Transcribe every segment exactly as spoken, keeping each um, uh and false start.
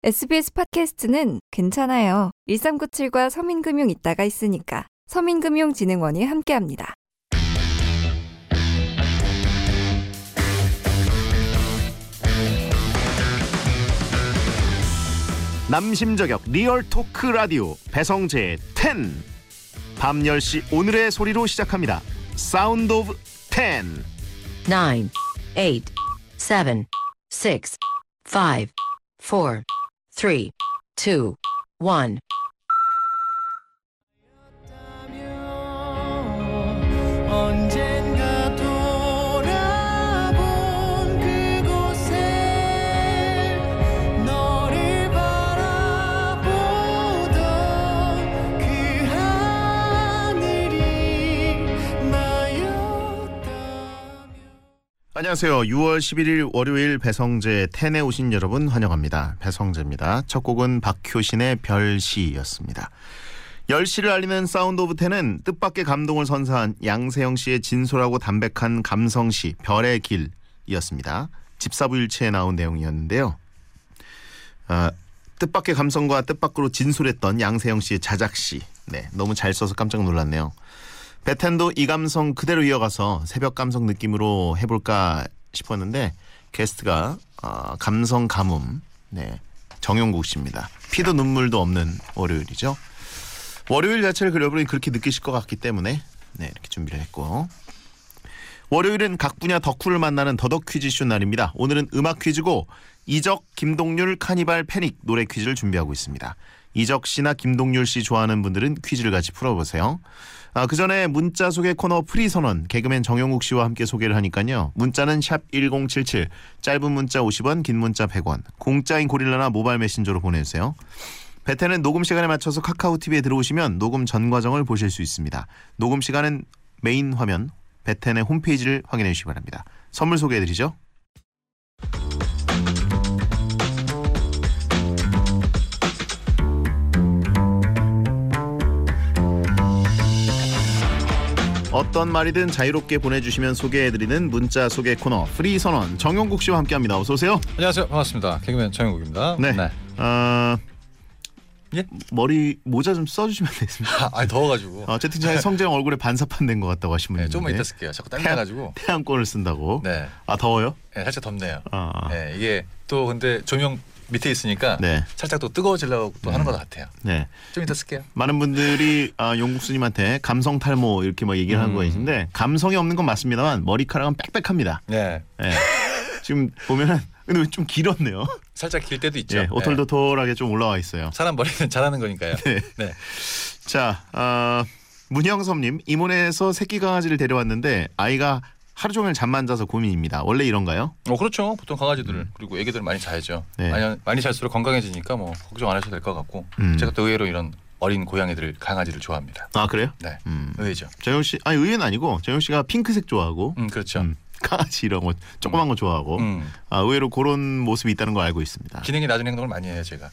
에스비에스 팟캐스트는 괜찮아요. 일삼구칠과 서민금융 있다가 있으니까. 서민금융진흥원이 함께합니다. 남심저격 리얼 토크 라디오 배성재의 텐. 밤 열 시 오늘의 소리로 시작합니다. 사운드 오브 텐. nine, eight, seven, six, five, four, three, two, one. 언젠가 돌아본 그곳에 너를 바라보던 그 하늘이 나였다면. 안녕하세요. 유월 십일일 월요일 배성재 텐에 오신 여러분 환영합니다. 배성재입니다. 첫 곡은 박효신의 별시였습니다. 열 시를 알리는 사운드 오브 텐은 뜻밖의 감동을 선사한 양세형 씨의 진솔하고 담백한 감성시 별의 길이었습니다. 집사부일체에 나온 내용이었는데요. 아, 뜻밖의 감성과 뜻밖으로 진솔했던 양세형 씨의 자작시. 네, 너무 잘 써서 깜짝 놀랐네요. 배텐도 이 감성 그대로 이어가서 새벽 감성 느낌으로 해볼까 싶었는데 게스트가 어, 감성 가뭄, 네, 정용국 씨입니다. 피도 눈물도 없는 월요일이죠. 월요일 자체를 여러분이 그렇게 느끼실 것 같기 때문에 네, 이렇게 준비를 했고, 월요일은 각 분야 덕후를 만나는 더덕 퀴즈쇼 날입니다. 오늘은 음악 퀴즈고 이적, 김동률, 카니발, 패닉 노래 퀴즈를 준비하고 있습니다. 이적 씨나 김동률 씨 좋아하는 분들은 퀴즈를 같이 풀어보세요. 아, 그 전에 문자 소개 코너 프리선언 개그맨 정용국 씨와 함께 소개를 하니까요. 문자는 샵 일공칠칠, 짧은 문자 오십 원, 긴 문자 백 원, 공짜인 고릴라나 모바일 메신저로 보내주세요. 베텐은 녹음 시간에 맞춰서 카카오티비에 들어오시면 녹음 전 과정을 보실 수 있습니다. 녹음 시간은 메인 화면 베텐의 홈페이지를 확인해 주시기 바랍니다. 선물 소개해드리죠. 어떤 말이든 자유롭게 보내주시면 소개해드리는 문자 소개 코너 프리선언 정용국 씨와 함께합니다. 어서 오세요. 안녕하세요. 반갑습니다. 개그맨 정용국입니다. 네. 네. 어... 예? 머리 모자 좀 써주시면 되겠습니다. 아, 더워가지고. 어, 채팅창에 성재형 얼굴에 반사판 된 것 같다고 하신 분이 네, 있는데. 조금만 이따 쓸게요. 자꾸 땀나가지고. 태양권을 쓴다고. 네. 아, 더워요? 네, 살짝 덥네요. 아. 네, 이게 또 근데 조명 밑에 있으니까 네. 살짝 또 뜨거워지려고 또 음. 하는 것 같아요. 네. 좀 이따 쓸게요. 많은 분들이 아, 용국수님한테 감성 탈모 이렇게 막 얘기를 하는 음. 거 있는데 감성이 없는 건 맞습니다만 머리카락은 빽빽합니다. 네. 네. 지금 보면은 근데 좀 길었네요. 살짝 길 때도 있죠. 네, 오돌도돌하게 좀 올라와 있어요. 사람 머리는 잘하는 거니까요. 네. 네. 자, 어, 문형섭님, 이모네에서 새끼 강아지를 데려왔는데 아이가 하루 종일 잠만 자서 고민입니다. 원래 이런가요? 어, 그렇죠. 보통 강아지들 그리고 애기들 많이 자야죠. 네. 많이 많이 잘수록 건강해지니까 뭐 걱정 안 하셔도 될 것 같고. 음. 제가 또 의외로 이런 어린 고양이들, 강아지를 좋아합니다. 아, 그래요? 네. 음. 의외죠. 정용 씨, 아니 의외는 아니고 정용 씨가 핑크색 좋아하고, 음, 그렇죠. 음, 강아지 이런 거 조그만 거 좋아하고, 음. 아, 의외로 그런 모습이 있다는 걸 알고 있습니다. 기능이 낮은 행동을 많이 해요, 제가.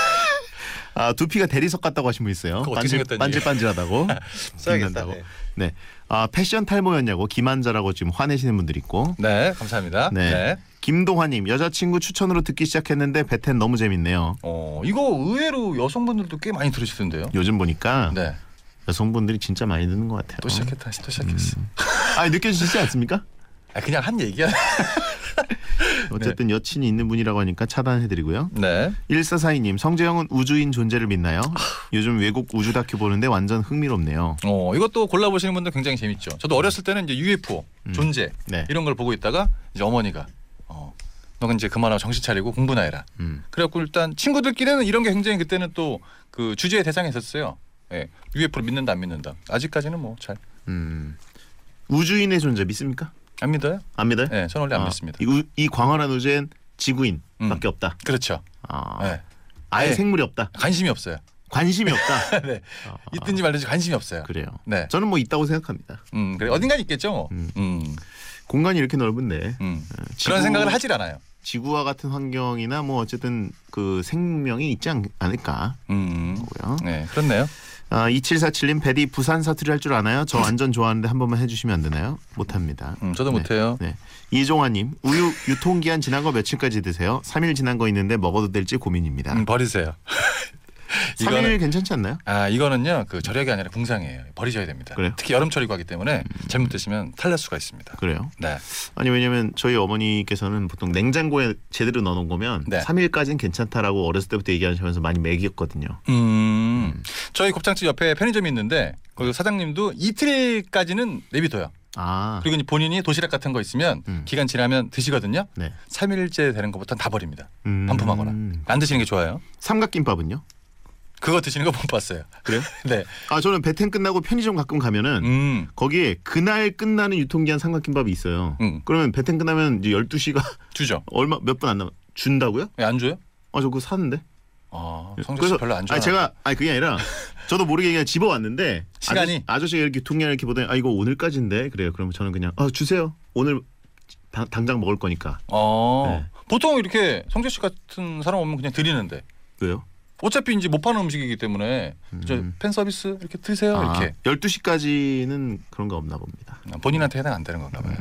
아, 두피가 대리석 같다고 하신 분 있어요. 그거 어떻게 생겼다니. 반질반질하다고. 써야겠다. 빛난다고. 네. 네. 아, 패션 탈모였냐고 기만자라고 지금 화내시는 분들 있고. 네, 감사합니다. 네. 네. 김동환님, 여자친구 추천으로 듣기 시작했는데 베텐 너무 재밌네요. 어, 이거 의외로 여성분들도 꽤 많이 들으시던데요. 요즘 보니까 네. 여성분들이 진짜 많이 듣는 것 같아요. 또 시작했다. 또 시작했어. 음. 아, 느껴지시지 않습니까? 아, 그냥 한 얘기야. 어쨌든 여친이 있는 분이라고 하니까 차단해드리고요. 네. 일사사이님, 성재형은 우주인 존재를 믿나요? 요즘 외국 우주 다큐 보는데 완전 흥미롭네요. 어, 이것도 골라보시는 분들 굉장히 재밌죠. 저도 어렸을 때는 이제 유에프오, 음. 존재 네. 이런 걸 보고 있다가 이제 어머니가 어, 너 이제 그만하고 정신 차리고 공부나 해라. 음. 그래갖고 일단 친구들끼리는 이런 게 굉장히 그때는 또 그 주제의 대상이 있었어요. 예, 유에프오를 믿는다 안 믿는다. 아직까지는 뭐 잘 안 음. 우주인의 존재 믿습니까? 믿어요? 안 믿어요? 네, 저는 원래 안 아, 믿습니다. 이, 우, 이 광활한 우주엔 지구인밖에 음. 없다. 그렇죠. 아, 네. 아예 네. 생물이 없다. 관심이 없어요. 관심이 없다. 네. 아, 있든지 말든지 관심이 없어요. 그래요. 네. 저는 뭐 있다고 생각합니다. 음, 그래 어딘가 있겠죠. 뭐. 음. 음. 공간이 이렇게 넓은데 음. 어, 지구, 그런 생각을 하질 않아요. 지구와 같은 환경이나 뭐 어쨌든 그 생명이 있지 않, 않을까. 음. 고요. 네, 그렇네요. 아, 이칠사칠님 베디 부산 사투리 할 줄 아나요? 저 완전 좋아하는데 한 번만 해주시면 안 되나요? 못합니다. 음, 저도 네. 못해요. 네. 이종환님 우유 유통기한 지난 거 며칠까지 드세요? 삼 일 지난 거 있는데 먹어도 될지 고민입니다. 음, 버리세요. 삼 일 이거는 괜찮지 않나요? 아 이거는요 그 절약이 아니라 궁상이에요. 버리셔야 됩니다. 그래요? 특히 여름철이고 하기 때문에 잘못 드시면 탈날 수가 있습니다. 그래요? 네. 아니 왜냐면 저희 어머니께서는 보통 냉장고에 제대로 넣어놓은 거면 네. 삼 일까지는 괜찮다라고 어렸을 때부터 얘기하시면서 많이 먹였거든요. 음, 저희 곱창집 옆에 편의점이 있는데 거기 사장님도 이틀까지는 내비둬요. 아, 그리고 이제 본인이 도시락 같은 거 있으면 음. 기간 지나면 드시거든요. 네. 삼 일째 되는 것부터는 다 버립니다. 음. 반품하거나 안 드시는 게 좋아요. 삼각김밥은요? 그거 드시는 거 못 봤어요. 그래요? 네. 아 저는 배텐 끝나고 편의점 가끔 가면은 음, 거기에 그날 끝나는 유통기한 삼각김밥이 있어요. 음. 그러면 배텐 끝나면 이제 열두 시가 주죠. 얼마 몇 분 안 남아 준다고요? 예, 안 줘요? 아 저 그거 사는데. 아, 성재 씨 별로 안 좋아. 아니, 제가 아니 그게 아니라 저도 모르게 그냥 집어 왔는데 시간이? 아저씨, 아저씨가 이렇게 유통기한 이렇게 보더니 아 이거 오늘까지인데 그래요. 그러면 저는 그냥 아 주세요. 오늘 다, 당장 먹을 거니까. 어, 네. 보통 이렇게 성재 씨 같은 사람 오면 그냥 드리는데 왜요? 어차피 이제 못 파는 음식이기 때문에 음. 저 팬 서비스 이렇게 드세요. 아, 이렇게 열두 시까지는 그런 거 없나 봅니다. 본인한테 해당 안 되는 건가 봐요.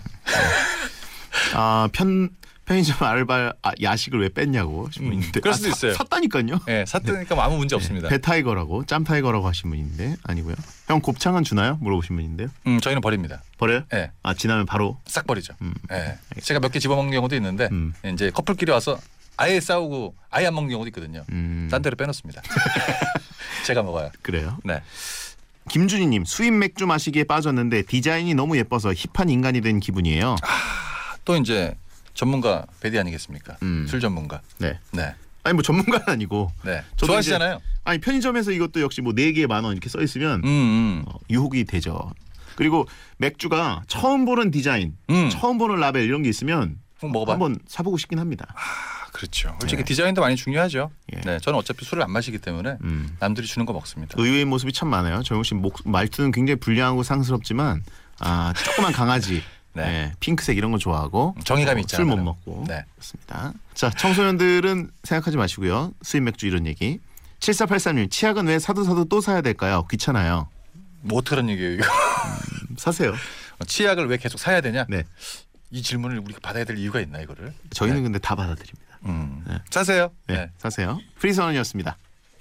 아, 편 편의점 알바 아, 야식을 왜 뺐냐고 하신 음, 분인데 그럴 수도 아, 사- 있어요. 샀다니까요. 네, 샀으니까 아무 문제 없습니다. 배타이거라고 짬타이거라고 하신 분인데 아니고요. 형 곱창은 주나요? 물어보신 분인데요. 음, 저희는 버립니다. 버려요? 네, 아 지나면 바로. 싹 버리죠. 음. 네. 제가 몇 개 집어먹는 경우도 있는데 음. 이제 커플끼리 와서 아예 싸우고 아예 안 먹는 경우도 있거든요. 음, 딴 데로 빼놓습니다. 제가 먹어요. 그래요. 네. 김준희님 수입 맥주 마시기에 빠졌는데 디자인이 너무 예뻐서 힙한 인간이 된 기분이에요. 또 이제 전문가 배디 아니겠습니까? 음. 술 전문가. 네. 네. 아니 뭐 전문가는 아니고. 네. 저도 좋아하시잖아요. 아니 편의점에서 이것도 역시 뭐 네 개에 만 원 이렇게 써 있으면 음, 음. 어, 유혹이 되죠. 그리고 맥주가 처음 보는 디자인, 음. 처음 보는 라벨 이런 게 있으면 한번 먹어봐. 한번 사보고 싶긴 합니다. 아, 그렇죠. 솔직히 네. 디자인도 많이 중요하죠. 예. 네, 저는 어차피 술을 안 마시기 때문에 음. 남들이 주는 거 먹습니다. 의외의 모습이 참 많아요. 정용 씨 목, 말투는 굉장히 불량하고 상스럽지만 아 조그만 강아지, 네. 네, 핑크색 이런 거 좋아하고 정의감이 어, 있잖아요. 술 못 먹고 네. 그렇습니다. 자 청소년들은 생각하지 마시고요. 수입 맥주 이런 얘기. 칠사팔삼님 치약은 왜 사도 사도 또 사야 될까요? 귀찮아요. 뭐 어떡하란 얘기예요 이거. 사세요. 치약을 왜 계속 사야 되냐? 네. 이 질문을 우리가 받아야 될 이유가 있나 이거를? 저희는 네. 근데 다 받아들입니다. 음. 네. 사세요. 네, 네. 사세요. 프리선언이었습니다.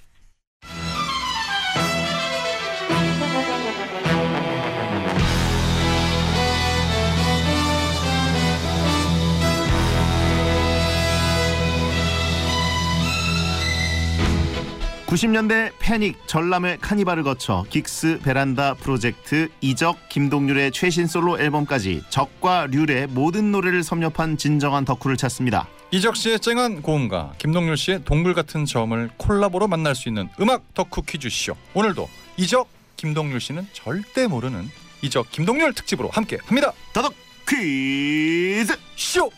구십 년대 패닉 전람회 카니발을 거쳐 긱스 베란다 프로젝트 이적 김동률의 최신 솔로 앨범까지 적과 률의 모든 노래를 섭렵한 진정한 덕후를 찾습니다. 이적 씨의 쨍한 고음과 김동률 씨의 동물 같은 저음을 콜라보로 만날 수 있는 음악 덕후 퀴즈 쇼. 오늘도 이적 김동률 씨는 절대 모르는 이적 김동률 특집으로 함께합니다. 더덕 퀴즈 쇼.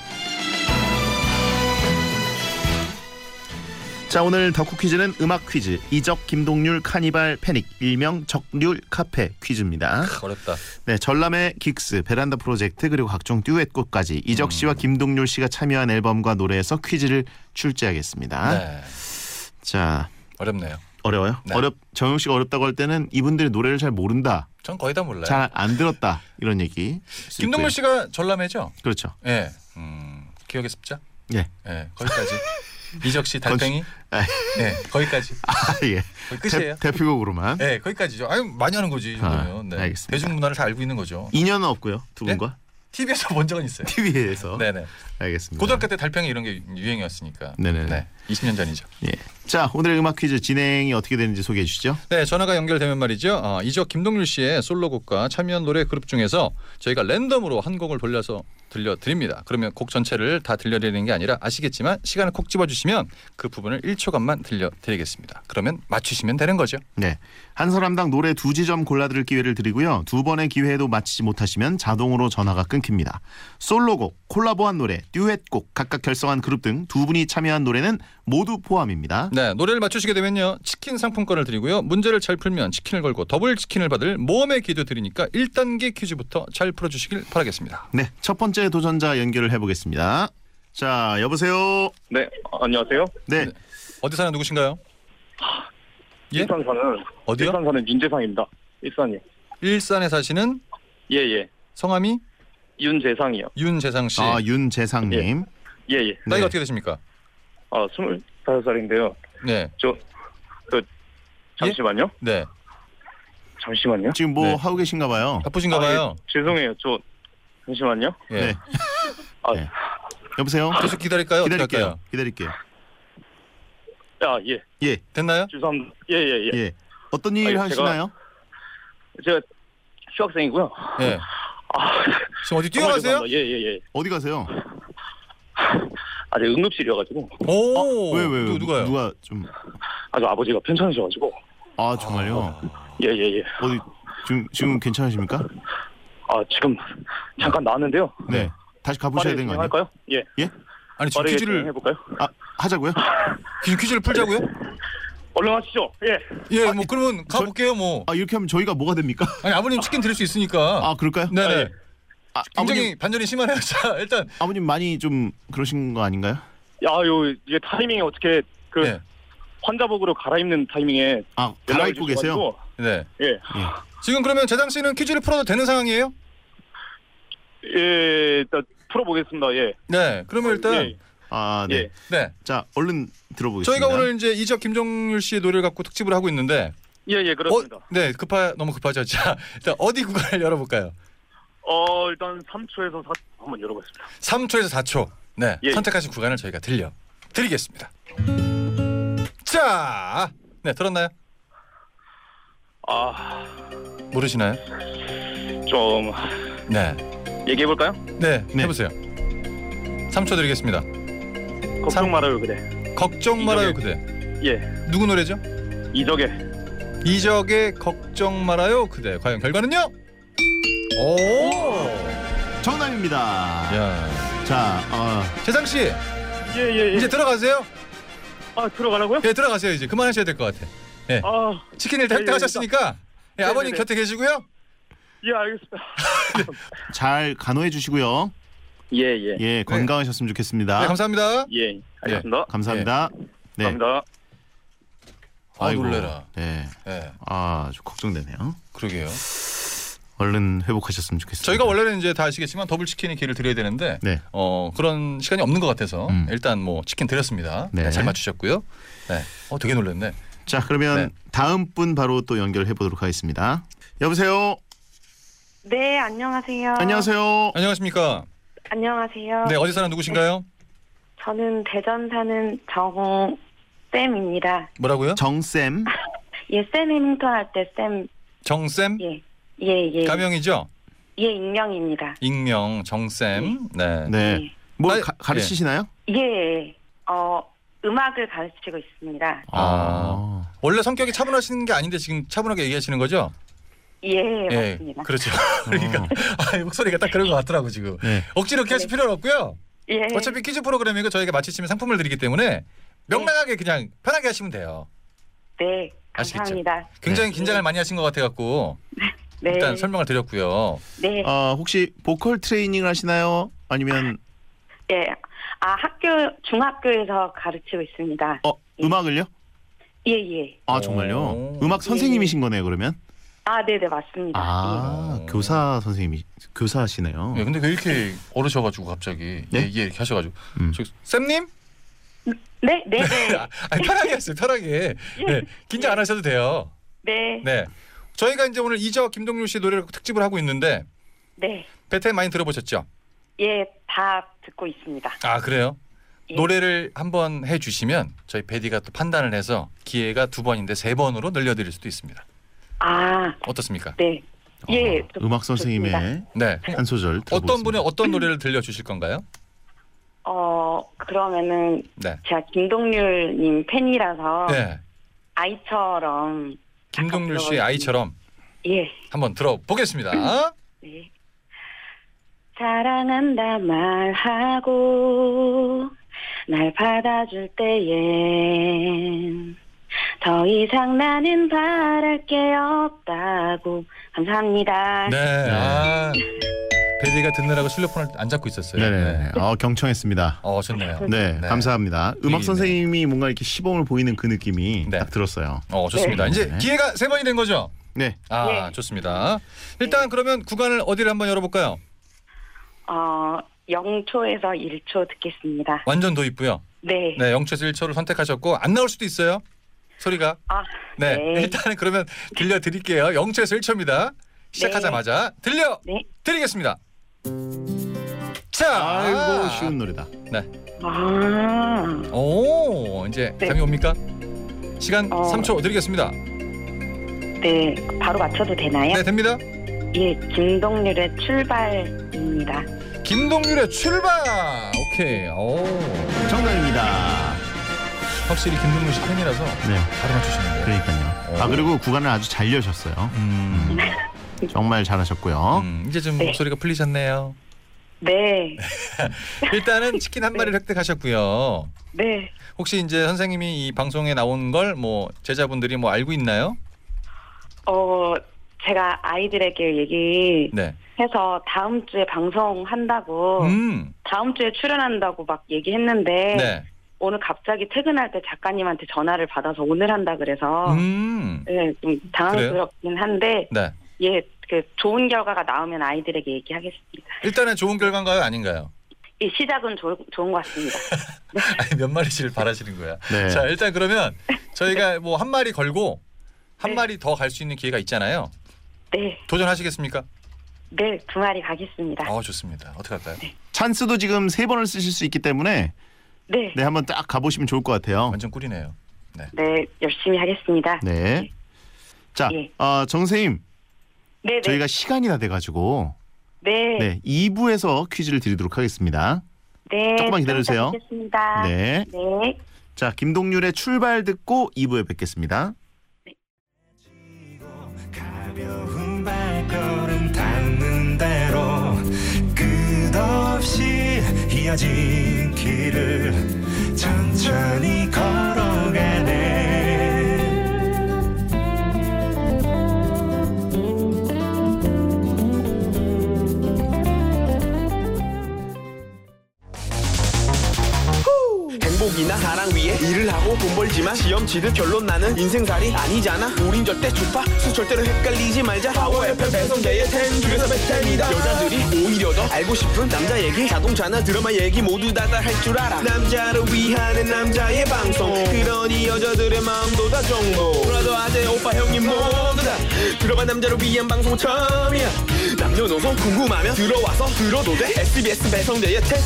자 오늘 덕후 퀴즈는 음악 퀴즈 이적 김동률 카니발 패닉 일명 적률 카페 퀴즈입니다. 어렵다. 네 전람회 긱스 베란다 프로젝트 그리고 각종 듀엣곡까지 이적 씨와 김동률 씨가 참여한 앨범과 노래에서 퀴즈를 출제하겠습니다. 네. 자 어렵네요. 어려워요? 네. 어렵 정용 씨가 어렵다고 할 때는 이분들이 노래를 잘 모른다, 전 거의 다 몰라요. 잘 안 들었다 이런 얘기. 김동률 씨가 전람회죠? 그렇죠. 예. 네. 음, 기억의 습자? 예. 네, 거기까지. 이적 씨 달팽이? 아, 네, 거기까지. 아 예. 거기 끝이에요. 대, 대표곡으로만. 네, 거기까지죠. 아유, 많이 하는 거지. 이 정도면. 아, 네. 알겠습니다. 대중문화를 다 알고 있는 거죠. 인연은 없고요 두 네? 분과. 티비에서 본 적은 있어요. 티비에서. 네네. 알겠습니다. 고등학교 때 달팽이 이런 게 유행이었으니까. 네네네. 네, 이십 년 전이죠. 예. 자 오늘의 음악 퀴즈 진행이 어떻게 되는지 소개해 주시죠. 네, 전화가 연결되면 말이죠. 어, 이적 김동률 씨의 솔로곡과 참여한 노래 그룹 중에서 저희가 랜덤으로 한 곡을 돌려서 들려드립니다. 그러면 곡 전체를 다 들려드리는 게 아니라 아시겠지만 시간을 콕 집어주시면 그 부분을 일 초간만 들려드리겠습니다. 그러면 맞추시면 되는 거죠. 네. 한 사람당 노래 두 지점 골라들을 기회를 드리고요. 두 번의 기회에도 맞히지 못하시면 자동으로 전화가 끊깁니다. 솔로곡, 콜라보한 노래, 듀엣곡, 각각 결성한 그룹 등 두 분이 참여한 노래는 모두 포함입니다. 네, 노래를 맞추시게 되면요. 치킨 상품권을 드리고요. 문제를 잘 풀면 치킨을 걸고 더블 치킨을 받을 모험의 기도 드리니까 일 단계 퀴즈부터 잘 풀어주시길 바라겠습니다. 네. 첫 번째 도전자 연결을 해보겠습니다. 자, 여보세요. 네, 안녕하세요. 네. 네. 어디 사는 누구신가요? 예? 일산 사는 어디요? 일산 사는 윤재상입니다. 일산이. 일산에 사시는 예예. 성함이 윤재상이요. 윤재상 씨. 아, 윤재상님. 예예. 나이가 네. 어떻게 되십니까? 아 스물다섯 살인데요. 네. 저 그 잠시만요. 네. 잠시만요. 지금 뭐 네. 하고 계신가 봐요. 바쁘신가 아, 봐요. 예, 죄송해요. 저 잠시만요. 예. 네. 아, 네. 여보세요? 계속 기다릴까요? 어떻게 기다릴게요. 할까요? 기다릴게요. 아 예. 예. 됐나요? 죄송합니다. 예예 예, 예. 예. 어떤 일 아니, 제가- 하시나요? 제가 휴학생이고요. 예. 아, 지금 어디 뛰어가세요? 예예 예. 어디 가세요? 아직 응급실이어가지고 오. 왜, 왜, 누, 누가요? 누가 좀. 아주 아버지가 편찮으셔가지고 아, 정말요? 예예 예. 어디, 지금, 지금 괜찮으십니까? 아 지금 잠깐 나왔는데요. 네. 다시 가보셔야 빠르게 되는 거 아니에요? 진행할까요? 예. 아니 지금 빠르게 퀴즈를 해볼까요? 아, 하자고요? 지금 퀴즈를 풀자고요? 얼른 하시죠. 예. 예, 뭐 그러면 가볼게요, 뭐. 아, 이렇게 하면 저희가 뭐가 됩니까? 아니 아버님 치킨 드릴 수 있으니까. 아, 그럴까요? 네네. 아, 예. 아, 굉장히 아버님, 반전이 심하네요. 자, 일단 아버님 많이 좀 그러신 거 아닌가요? 야요 이게 타이밍이 어떻게 그 네, 환자복으로 갈아입는 타이밍에 아, 연락을 갈아입고 계세요? 주셔가지고, 네. 예. 지금 그러면 재상 씨는 퀴즈를 풀어도 되는 상황이에요? 예. 일단 풀어보겠습니다. 예. 네. 그러면 일단 예. 아, 네. 예. 네. 자, 얼른 들어보겠습니다. 저희가 오늘 이제 이적 김종률 씨의 노래를 갖고 특집을 하고 있는데 예, 예, 그렇습니다. 어, 네, 급하 너무 급하죠. 자, 일단 어디 구간을 열어볼까요? 어, 일단 삼 초에서 사 초 한번 열어보겠습니다. 삼 초에서 사 초. 네, 예. 선택하신 구간을 저희가 들려 드리겠습니다. 자, 네, 들었나요? 아, 모르시나요? 좀 네, 얘기해볼까요? 네, 네. 해보세요. 삼 초 드리겠습니다. 걱정 삼- 말아요, 그래. 걱정 말아요, 이적의- 그대. 예, 누구 노래죠? 이적의 이적의 걱정 말아요, 그대. 과연 결과는요? 오, 정답입니다. 야, 자, 어, 재상 씨, 예, 예, 예. 이제 들어가세요. 아, 들어가라고요? 예, 들어가세요. 이제 그만하셔야 될 것 같아. 아, 치킨 일단 예, 예, 획득하셨으니까 예, 네, 아버님 네, 네. 곁에 계시고요. 예, 알겠습니다. 잘 간호해 주시고요. 예, 예, 예, 건강하셨으면 좋겠습니다. 네, 감사합니다. 예, 알겠습니다. 감사합니다. 네. 감사합니다. 아, 아이고, 놀래라. 네. 네, 아, 좀 걱정되네요. 그러게요. 얼른 회복하셨으면 좋겠습니다. 저희가 원래는 이제 다 아시겠지만 더블 치킨의 기회를 드려야 되는데 네. 어, 그런 시간이 없는 것 같아서 음. 일단 뭐 치킨 드렸습니다. 네. 네, 잘 맞추셨고요. 네, 어, 되게 놀랐네. 자, 그러면 네. 다음 분 바로 또 연결해 보도록 하겠습니다. 여보세요. 네, 안녕하세요. 안녕하세요. 안녕하십니까? 안녕하세요. 네, 어디 사는 누구신가요? 저는 대전 사는 정쌤입니다. 뭐라고요? 정쌤. 예, 쌤 해밍턴 할 때 쌤. 정쌤? 예, 예, 예. 가명이죠? 예, 익명입니다. 익명 정쌤. 네. 네. 뭐 아, 가, 가르치시나요? 예, 어, 음악을 가르치고 있습니다. 아. 원래 성격이 차분하신 게 아닌데 지금 차분하게 얘기하시는 거죠? 예, 맞습니다. 그렇죠. 그러니까 아, 목소리가 딱 그런 것 같더라고 지금. 네. 억지로 이렇게 하실 네. 필요는 없고요. 예. 어차피 퀴즈 프로그램이고 저희가 맞히시면 상품을 드리기 때문에 명랑하게 그냥 편하게 하시면 돼요. 네, 아시겠죠? 감사합니다. 굉장히 네. 긴장을 많이 하신 것 같아갖고 네. 일단 설명을 드렸고요. 네. 어, 혹시 보컬 트레이닝을 하시나요? 아니면 예. 아, 학교 중학교에서 가르치고 있습니다. 어, 음악을요? 예, 예. 아, 정말요? 오. 음악 선생님이신 거네요, 그러면? 아, 네, 네, 맞습니다. 아, 예. 교사 선생님이 교사시네요. 네, 근데 왜 이렇게 어르셔가지고 갑자기 네? 얘기 이렇게 하셔가지고 음. 저, 쌤님? 예. 네, 네, 네. 아니, 편하게 하세요, 편하게. 네, 긴장 안 하셔도 돼요. 네. 네, 저희가 이제 오늘 이적 김동률 씨 노래를 특집을 하고 있는데 네. 베텐 많이 들어보셨죠? 예, 다 듣고 있습니다. 아 그래요? 예. 노래를 한번 해주시면 저희 베디가 또 판단을 해서 기회가 두 번인데 세 번으로 늘려드릴 수도 있습니다. 아, 어떻습니까? 네. 예. 어, 음악 선생님의 좋습니다. 네. 한 소절 들어보겠습니다. 어떤 분의 어떤 노래를 들려주실 건가요? 어, 그러면은 네. 제가 김동률님 팬이라서 네. 아이처럼 김동률 씨의 아이처럼 예. 한번 들어보겠습니다. 네. 사랑한다 말하고 날 받아줄 때엔 더 이상 나는 바랄 게 없다고. 감사합니다. 네. 아, 테디가 듣느라고 실로폰을 안 잡고 있었어요. 네네. 네. 어, 경청했습니다. 어 좋네요. 네, 네. 감사합니다. 음악 네. 선생님이 뭔가 이렇게 시범을 보이는 그 느낌이 네. 딱 들었어요. 어 좋습니다. 네. 이제 네. 기회가 세 번이 된 거죠? 네. 아 네. 좋습니다. 일단 그러면 구간을 어디를 한번 열어볼까요? 어, 영초에서 일 초 듣겠습니다. 완전 도입부요. 네. 네, 영초에서 일 초를 선택하셨고 안 나올 수도 있어요. 소리가. 아, 네, 네. 일단은 그러면 들려드릴게요. 영초에서 일 초입니다. 시작하자마자 들려 네. 드리겠습니다. 자, 아이고 쉬운 노래다. 네. 아, 오, 이제 네. 감이 옵니까? 시간 어. 삼 초 드리겠습니다. 네. 바로 맞춰도 되나요? 네, 됩니다. 예, 김동률의 출발입니다. 김동률의 출발. 오케이. 오, 정답입니다. 확실히 김동률 씨 팬이라서 네, 바로 맞추시는데요. 그러니까요. 오. 아 그리고 구간을 아주 잘 여셨어요. 음, 정말 잘하셨고요. 음, 이제 좀 네. 목소리가 풀리셨네요. 네. 일단은 치킨 한 마리를 획득하셨고요. 네. 혹시 이제 선생님이 이 방송에 나온 걸 뭐 제자분들이 뭐 알고 있나요? 어, 제가 아이들에게 얘기해서 네. 다음 주에 방송한다고, 음. 다음 주에 출연한다고 막 얘기했는데, 네. 오늘 갑자기 퇴근할 때 작가님한테 전화를 받아서 오늘 한다 그래서, 음. 네, 좀 당황스럽긴 한데, 네. 예, 그 좋은 결과가 나오면 아이들에게 얘기하겠습니다. 일단은 좋은 결과인가요, 아닌가요? 이 시작은 조, 좋은 것 같습니다. 아니, 몇 마리씩을 바라시는 거야. 네. 자, 일단 그러면 저희가 뭐 한 마리 걸고 한 네. 마리 더 갈 수 있는 기회가 있잖아요. 네, 도전하시겠습니까? 네, 두 마리 가겠습니다. 어, 좋습니다. 어떻게 할까요? 찬스도 지금 세 번을 쓰실 수 있기 때문에 네, 네 한번 딱 가보시면 좋을 것 같아요. 완전 꿀이네요. 네. 네, 열심히 하겠습니다. 네. 자, 예. 어, 정 선생님, 네, 네, 저희가 시간이 다 돼가지고 네, 네 이 부에서 퀴즈를 드리도록 하겠습니다. 네, 조금만 기다려주세요. 하겠습니다. 네. 네. 자, 김동률의 출발 듣고 이 부에 뵙겠습니다. 가벼운 발걸음 닿는 대로 끝없이 이어진 길을 천천히 걸어가네. 행복이나 사랑 위해 일을 하고 돈 벌지만 시험 치듯 결론 나는 인생살이 아니잖아. 우린 절대 주파수 절대로 헷갈리지 말자. 파워 에프엠 배성재의 텐 중에서 베텐이다. 여자들이 오히려 더 알고 싶은 남자 얘기, 자동차나 드라마 얘기 모두 다 다 할 줄 알아. 남자를 위한 남자의 방송, 그러니 여자들의 마음도 다 정보. 브라더 아재 오빠 형님 모두 다 들어봐. 남자를 위한 방송 처음이야. 남녀노소 궁금하면 들어와서 들어도 돼. 에스비에스 배성재의 텐.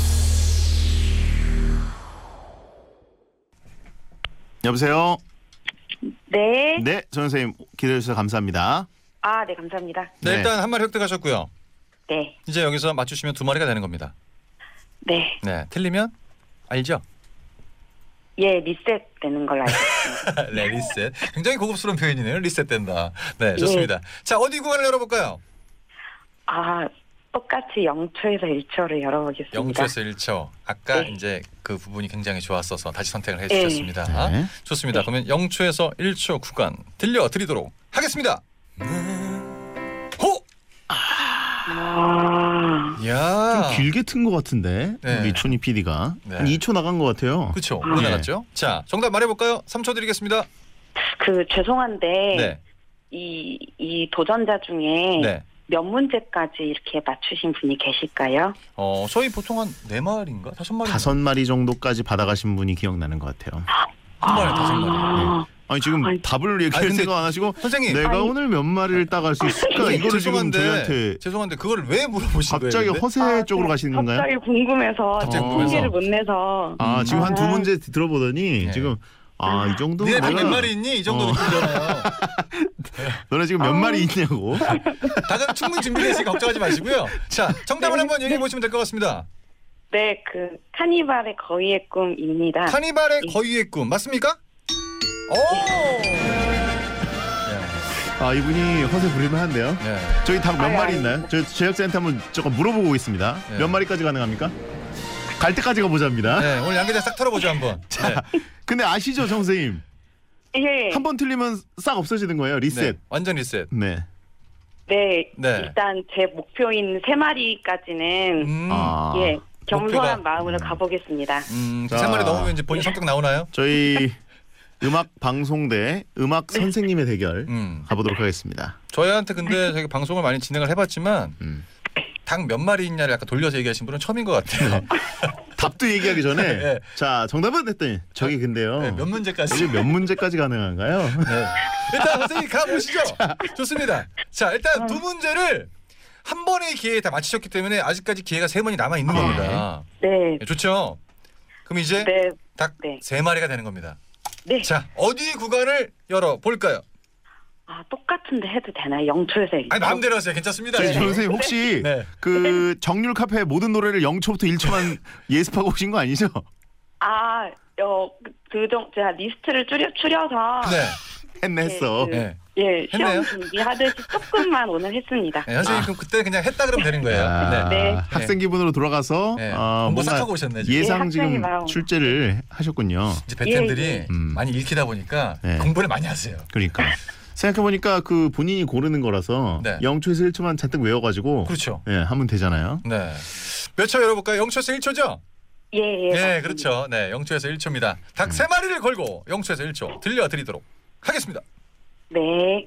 여보세요. 네. 네, 정 선생님 기다려주셔서 감사합니다. 아, 네, 감사합니다. 네, 네. 일단 한 마리 획득하셨고요. 네, 이제 여기서 맞추시면 두 마리가 되는 겁니다. 네, 네, 틀리면 알죠? 예, 리셋 되는 걸로 알고 있습니다. 네, 리셋. 굉장히 고급스러운 표현이네요. 리셋된다. 네, 좋습니다. 자, 어디 구간을 열어볼까요? 아, 똑같이 영초에서 일 초를 열어보겠습니다. 영초에서 일 초. 아까 네. 이제 그 부분이 굉장히 좋았어서 다시 선택을 해주셨습니다. 네. 좋습니다. 그러면 영초에서 일 초 구간 들려드리도록 하겠습니다. 호! 아, 이야. 좀 길게 튼 것 같은데 네. 우리 촌이 피디가 네. 한 이 초 나간 것 같아요. 그렇죠. 아. 오래 나갔죠. 자, 정답 말해볼까요? 삼 초 드리겠습니다. 그 죄송한데 네. 이, 이 도전자 중에 네. 몇 문제까지 이렇게 맞추신 분이 계실까요? 어, 저희 보통 한 네 마리인가? 다섯 마리? 다섯 마리 정도까지 받아가신 분이 기억나는 것 같아요. 한 마리, 다섯 마리. 아, 아니 지금 아니, 답을 얘기할 아니, 근데 생각 안 하시고 선생님. 내가 아니, 오늘 몇 마리를 따갈 수 있을까 아니, 이거를 지금 저희한테 죄송한데 그걸 왜 물어보신 거예요? 갑자기 근데? 허세 아, 쪽으로 네. 가시는 건가요? 갑자기 궁금해서 갑자기 어. 통계를 못 내서 아 지금 한 두 아. 문제 들어보더니 네. 지금 아 이 정도면 니네 내가 닭몇 마리 있니? 이 정도 어. 느낌이잖아요. 너네 지금 몇 아. 마리 있냐고. 닭은 충분히 준비되어 있으니까 걱정하지 마시고요. 자, 정답을 네. 한번 얘기해 보시면 될 것 같습니다. 네, 그 카니발의 거위의 꿈입니다. 카니발의 예. 거위의 꿈 맞습니까? 오! 아 이분이 허세 부릴만 한데요. 네. 네. 저희 닭 몇 아니, 마리 아니. 있나요? 저 제작자한테 한번 조금 물어보고 있습니다. 네. 몇 마리까지 가능합니까? 갈 때까지 가보자입니다. 네, 오늘 양계장 싹 털어보죠 한번. 네. 근데 아시죠, 정 선생님? 예. 한 번 틀리면 싹 없어지는 거예요. 네. 리셋. 완전 리셋. 네. 네, 네. 일단 제 목표인 세 마리까지는 음, 아, 예 겸손한 목표가- 마음으로 가보겠습니다. 음, 자. 세 마리 넘으면 이제 본인 성격 나오나요? 저희 음악 방송대 음악 선생님의 대결 음. 가보도록 하겠습니다. 저희한테 근데 저희 방송을 많이 진행을 해봤지만 음. 닭 몇 마리 있냐를 약간 돌려서 얘기하신 분은 처음인 것 같아요. 답도 얘기하기 전에 네. 자 정답은 했더니 저기 근데요. 네, 몇 문제까지? 이게 몇 문제까지 가능한가요? 네. 일단 선생님 가보시죠. 좋습니다. 자 일단 두 문제를 한 번의 기회에 다 맞히셨기 때문에 아직까지 기회가 세 번이 남아 있는 겁니다. 네, 네, 좋죠. 그럼 이제 네, 닭 네. 세 마리가 되는 겁니다. 네. 자 어디 구간을 열어 볼까요? 아 똑같은데 해도 되나요? 영초에서 일 초. 아니 마음대로 하세요. 괜찮습니다. 저희 정 선생님 혹시 네. 그 정률 카페 모든 노래를 영 초부터 일 초만 예습하고 오신 거 아니죠? 아, 어, 그정 제가 리스트를 줄여 추려서 네. 했네 했어. 그, 네. 예, 했나요? 시험 준비하듯이 조금만 오늘 했습니다. 네, 선생님 그럼 그때 그냥 했다 그러면 되는 거예요. 아, 네. 네. 학생 기분으로 돌아가서 네. 어, 공부 싹 뭔가 하고 오셨네. 지금. 예상 예, 학생이 지금 마음. 출제를 하셨군요. 이제 베텐들이 예, 예. 음. 많이 읽히다 보니까 네. 공부를 많이 하세요. 그러니까 생각해 보니까 그 본인이 고르는 거라서 네. 영 초에서 일 초만 잔뜩 외워가지고 그렇죠. 예, 하면 되잖아요. 네. 몇 초 열어볼까요? 영 초에서 일 초죠? 예, 예. 네, 그렇죠. 네, 영 초에서 일 초입니다. 닭 세 마리를 걸고 영 초에서 일 초 들려드리도록 하겠습니다. 네.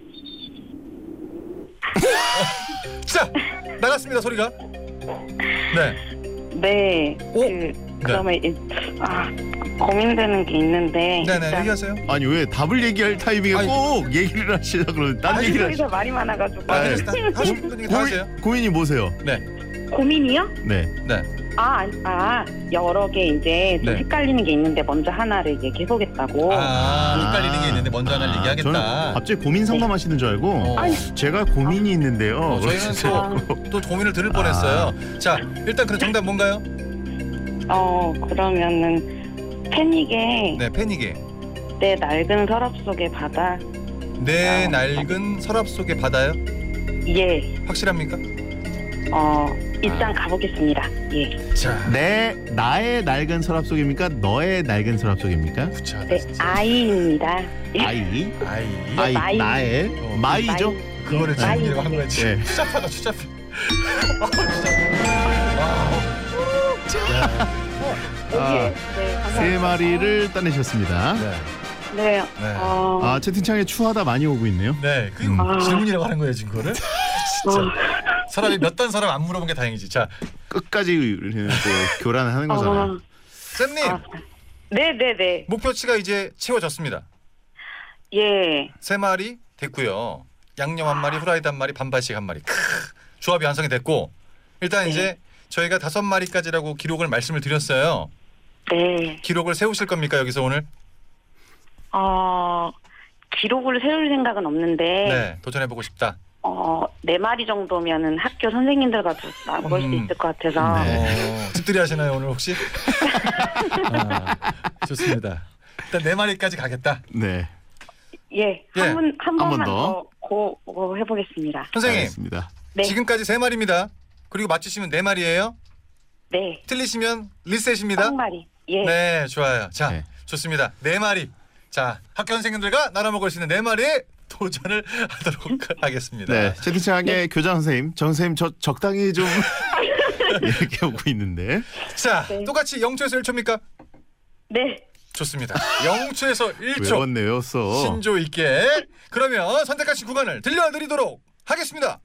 자, 나갔습니다 소리가. 네. 네. 오! 그 그러면 일- 아 고민되는 게 있는데. 네네 일단 얘기하세요. 아니 왜 답을 얘기할 타이밍에 아니, 꼭 얘기를 하시려 그러는 딴 아니, 얘기를 여기서 말이 많아가지고. 아, 네. 그래서 다- 하실 분이 다 하세요. 고민, 고민이 뭐세요? 네, 고민이요? 네. 네. 아, 아니, 아 여러 개 이제 좀 네. 헷갈리는 게 있는데 먼저 하나를 얘기해보겠다고. 아, 헷갈리는 게 있는데 먼저 하나를 아, 얘기하겠다. 저는 갑자기 고민 상담하시는 줄 알고 어. 아니, 제가 고민이 있는데요. 어, 저희는 그러셨어요. 또, 또 고민을 들을 뻔했어요. 자, 일단 그 정답 뭔가요? 어 그러면은 패닉의 네, 패닉이. 내 낡은 서랍 속의 바다. 내 낡은 서랍 속의 바다요? 예. 확실합니까? 어 일단 가보겠습니다. 예. 자, 내 나의 낡은 서랍 속입니까? 너의 낡은 서랍 속입니까? 구차하다 네, 진짜. 아이입니다. 아이, 아이. 아이, 마이. 나의 어, 마이죠. 마이. 그거를 마이. 질문이라고 한 거야 지금. 네. 추잡하다 추잡해. 아, 진짜. 여기에. 아, 네, 세 감사합니다. 마리를 따내셨습니다. 네. 네. 네. 어, 아 채팅창에 추하다 많이 오고 있네요. 네, 그게 음. 아. 질문이라고 하는 거예요 지금 그거를. 어, 진짜. 사람이 몇 단 사람 안 물어본 게 다행이지. 자, 끝까지 또 교란하는 거잖아요. 어, 쌤님 아, 네, 네, 네. 목표치가 이제 채워졌습니다. 예. 세 마리 됐고요. 양념 한 마리, 후라이드 한 마리, 반반씩 한 마리. 크, 조합이 완성이 됐고 일단 네. 이제 저희가 다섯 마리까지라고 기록을 말씀을 드렸어요. 네. 기록을 세우실 겁니까 여기서 오늘? 어, 기록을 세울 생각은 없는데, 네, 도전해보고 싶다. 어, 네 마리 정도면은 학교 선생님들과도 나먹을 수 음. 있을 것 같아서. 네. 어, 집들이 하시나요 오늘 혹시? 아, 좋습니다. 일단 네 마리까지 가겠다. 네, 예. 예. 한, 분, 한 한 번 번만 더. 더 고, 고 해보겠습니다. 선생님 알겠습니다. 네. 지금까지 세 마리입니다. 그리고 맞추시면 네 마리예요. 네. 틀리시면 리셋입니다. 한 마리. 예. 네, 좋아요. 자, 네. 좋습니다. 네 마리. 자, 학교 선생님들과 나눠 먹을 수 있는 네 마리의 도전을 하도록 하겠습니다. 네, 채팅창에 교장 선생님, 정 선생님 저 적당히 좀 얘기해 오고 있는데. 자, 네. 똑같이 영 초에서 일 초입니까? 네. 좋습니다. 영 초에서 일 초. 외웠네, 외웠어. 신조 있게. 그러면 선택하신 구간을 들려드리도록 하겠습니다.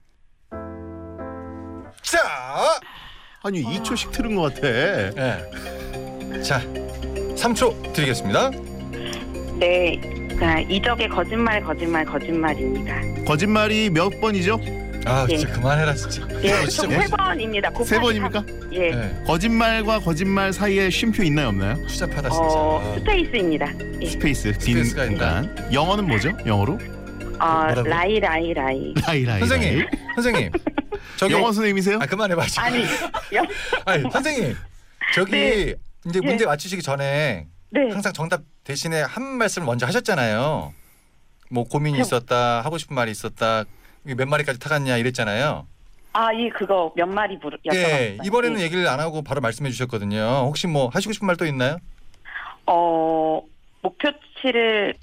자, 아니 이 초씩 들은 것 같아. 네. 자, 삼 초 드리겠습니다. 네. 자, 이적의 거짓말, 거짓말, 거짓말입니다. 거짓말이 몇 번이죠? 아, 네. 진짜 그만해라 진짜. 예, 이거 진짜 총 세 번입니다. 곱하기 세 번입니까? 삼. 예. 네, 거짓말과 거짓말 사이에 쉼표 있나요, 없나요? 추잡하다 진짜. 어, 스페이스입니다. 예. 스페이스, 빈 스페이스가 공간. 영어는 뭐죠? 영어로? 어, 뭐라고요? 라이, 라이, 라이. 라이 라이. 선생님, 라이. 선생님. 저기 영어 선생님이세요? 아 그만해봐. 지금. 아니, 여, 아니 선생님 저기 네. 이제 예. 문제 맞추시기 전에 네. 항상 정답 대신에 한 말씀 먼저 하셨잖아요. 뭐 고민이 네. 있었다, 하고 싶은 말이 있었다, 몇 마리까지 타갔냐 이랬잖아요. 아, 이 그거 몇 마리 부르 예, 여쭤봤어요. 이번에는 예. 얘기를 안 하고 바로 말씀해 주셨거든요. 혹시 뭐 하시고 싶은 말 또 있나요? 어, 목표치를 네.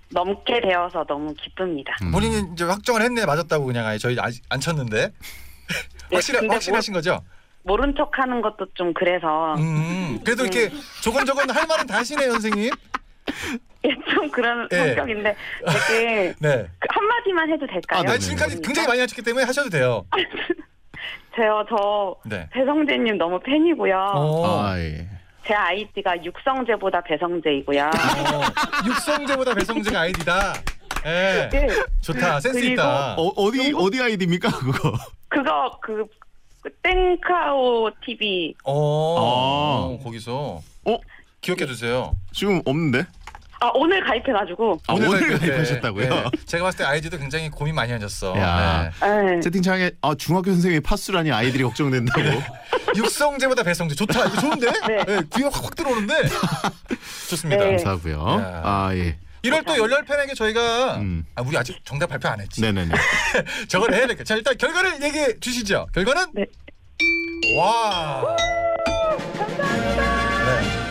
넘게 되어서 너무 기쁩니다. 음. 본인이 이제 확정을 했네 맞았다고 그냥 아예 저희 아직 안 쳤는데 확실하, 근데 확실하신 거죠? 모른 척하는 것도 좀 그래서 음 그래도 이렇게 조곤조곤 할 말은 다 하시네요 선생님. 예, 좀 그런 예. 성격인데 되게 네. 그 한마디만 해도 될까요? 아, 네, 아, 지금까지 굉장히 많이 하셨기 때문에 하셔도 돼요. 제요 저 네. 배성재님 너무 팬이고요. 어. 아, 예. 제 아이디가 육성재보다 배성재이고요. 어, 육성재보다 배성재가 아이디다. 예. 네. 좋다. 센스 그리고 있다. 어, 어디 어디 아이디입니까 그거? 그거 그, 그 땡카오 티비 어. 아. 거기서 어? 기억해 두세요. 지금 없는데? 아 오늘 가입해가지고 아, 오늘 가입했대. 가입하셨다고요? 네. 제가 봤을 때 아이디도 굉장히 고민 많이 하셨어. 야. 네. 네. 채팅창에 아, 중학교 선생님이 팟수라니 아이들이 걱정된다고. 육성재보다 배성재 좋다. 이거 좋은데? 네. 네. 귀에 확, 확 들어오는데 좋습니다. 네. 감사하고요. 야. 아 예. 이럴 또 열렬 팬에게 저희가 음. 아 우리 아직 정답 발표 안 했지. 네네네. 저걸 해야 될까? 자 일단 결과를 얘기해 주시죠. 결과는 네. 와. 네.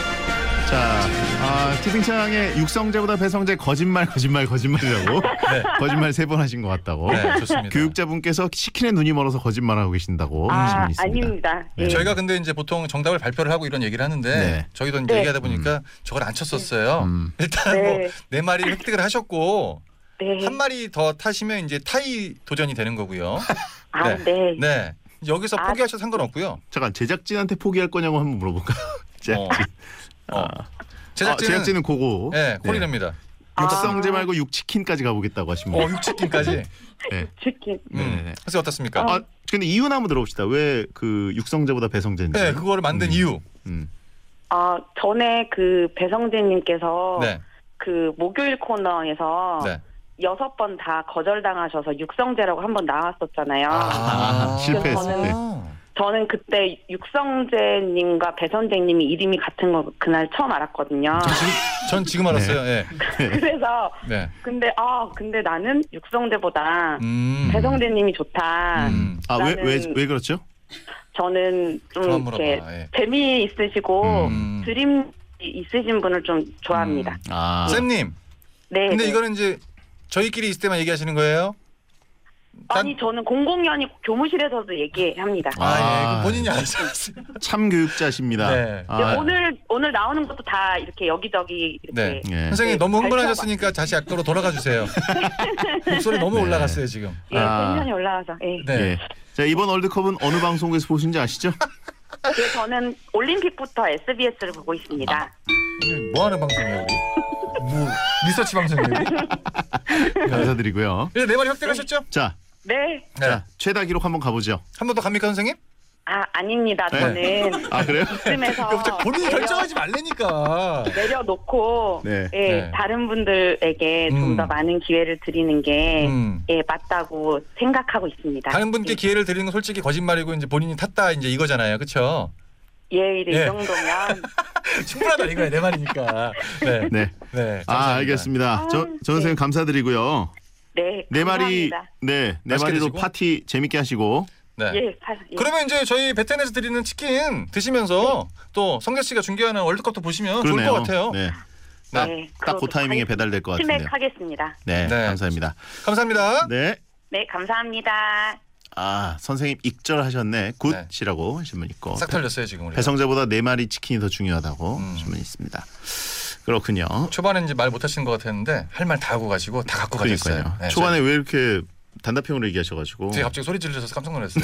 자, 아, 채팅창에 육성재보다 배성재 거짓말 거짓말 거짓말이라고 네. 거짓말 세 번 하신 것 같다고. 네, 좋습니다. 교육자분께서 치킨에 눈이 멀어서 거짓말하고 계신다고 아 질문 있습니다. 아닙니다. 네. 예. 저희가 근데 이제 보통 정답을 발표를 하고 이런 얘기를 하는데 네. 저희도 이제 네. 얘기하다 보니까 저걸 안 쳤었어요. 음. 일단 네. 뭐 네 마리 획득을 하셨고 네. 한 마리 더 타시면 이제 타이 도전이 되는 거고요. 아 네. 네. 네. 여기서 아. 포기하셔도 상관없고요. 잠깐 제작진한테 포기할 거냐고 한번 물어볼까요? 제작진. 어. 어. 제작진은, 아, 제작진은 그거. 네, 콜이랍니다. 육성재 아. 말고 육치킨까지 가보겠다고 하십니다. 어, 육치킨까지. 네. 치킨. 음. 네네네. 그래서 어떻습니까? 아, 근데 이유는 한번 들어봅시다. 왜 그 육성재보다 배성재인지. 네, 그거를 만든 음. 이유. 음. 아 전에 그 배성재님께서 네. 그 목요일 코너에서 네. 여섯 번 다 거절당하셔서 육성재라고 한 번 나왔었잖아요. 아, 실패했을 저는- 때. 저는 그때 육성재님과 배선재님이 이름이 같은 거 그날 처음 알았거든요. 전 지금 알았어요. 예. 그래서 네. 근데 아 근데 나는 육성재보다 음. 배성재님이 좋다. 음. 아, 왜, 왜, 나는- 왜 그렇죠? 저는 좀 그만 물어봐. 이렇게 예. 재미 있으시고 음. 드림 있으신 분을 좀 좋아합니다. 아. 쌤님. 네. 근데 네. 이거는 이제 저희끼리 있을 때만 얘기하시는 거예요? 아니 저는 공공연히 교무실에서도 얘기합니다. 아, 아. 예. 그럼 본인이 알아서 하세요. 참 교육자십니다. 네. 아, 네, 오늘 오늘 나오는 것도 다 이렇게 여기저기 이렇게 네. 예. 선생님 네, 너무 발표하고 흥분하셨으니까 다시 앞으로 돌아가 주세요. 목소리 너무 네. 올라갔어요 지금. 예, 아. 텐션이 올라와서 예. 네. 예. 자, 이번 월드컵은 어느 방송국에서 보신지 아시죠? 네, 저는 올림픽부터 에스비에스를 보고 있습니다. 뭐 하는 방송이에요 우리? 뭐 리서치 방송이에요 우리? 감사드리고요. 그래서 네 마리 획득하셨죠? 자, 네. 네. 자, 최다 기록 한번 가보죠. 한 번 더 갑니까 선생님? 아 아닙니다. 네. 저는 아, 그래요? 이쯤에서 갑자기 본인이 내려- 결정하지 말라니까. 내려놓고 네. 예, 네. 다른 분들에게 음. 좀 더 많은 기회를 드리는 게 음. 예, 맞다고 생각하고 있습니다. 다른 분께 예, 기회를 드리는 건 솔직히 거짓말이고 이제 본인이 탔다 이제 이거잖아요, 그렇죠? 예, 이 예. 정도면 충분하다 이거야 내 말이니까. 네, 네. 네. 아, 감사합니다. 알겠습니다. 저, 아, 전 선생님 감사드리고요. 네, 네 마리, 감사합니다. 네, 네 맛있게 마리로 드시고. 파티 재밌게 하시고. 네. 예, 사, 예. 그러면 이제 저희 베텐에서 드리는 치킨 드시면서 또 성재 씨가 중계하는 월드컵도 보시면 그러네요. 좋을 것 같아요. 네. 네. 딱, 네, 딱 그 그러도록 타이밍에 하겠- 배달될 것 같은데요. 치맥하겠습니다. 네, 네. 감사합니다. 감사합니다. 네. 네, 감사합니다. 아, 선생님 익절하셨네. 네. 굿이라고 하신 분 있고. 싹 털렸어요 지금 우리. 배성재보다 네 마리 치킨이 더 중요하다고 음. 하신 분 있습니다. 그렇군요. 초반에 이제 말 못하시는 것 같았는데 할 말 다 하고 가시고 다 갖고 가셨어요. 그러니까요. 네, 초반에 왜 이렇게 단답형으로 얘기하셔가지고. 제가 갑자기 소리 지르셔서 깜짝 놀랐어요.